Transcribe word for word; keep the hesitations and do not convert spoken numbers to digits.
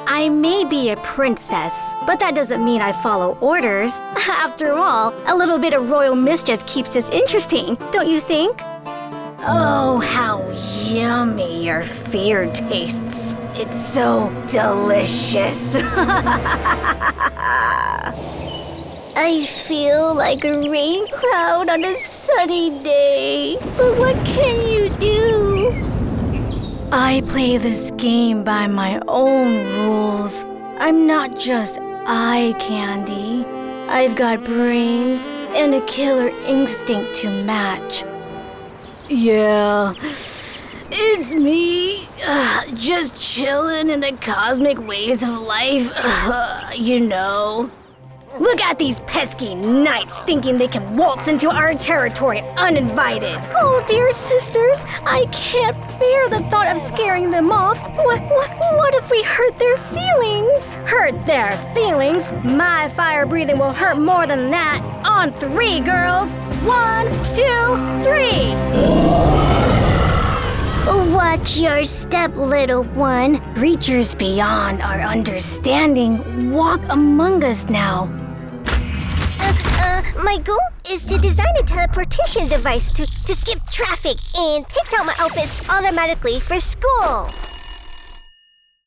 I may be a princess, but that doesn't mean I follow orders. After all, a little bit of royal mischief keeps us interesting, don't you think? Oh, how yummy your fear tastes. It's so delicious. I feel like a rain cloud on a sunny day. But what can you do? I play this game by my own rules. I'm not just eye candy. I've got brains and a killer instinct to match. Yeah, it's me. Uh, just chilling in the cosmic waves of life, uh, you know. Look at these pesky knights thinking they can waltz into our territory uninvited. Oh, dear sisters, I can't bear the thought of scaring them off. What, what, what if we hurt their feelings? Hurt their feelings? My fire breathing will hurt more than that. On three, girls. One, two, three. Watch your step, little one. Creatures beyond our understanding walk among us now. Uh, my goal is to design a teleportation device to, to skip traffic and picks out my outfits automatically for school.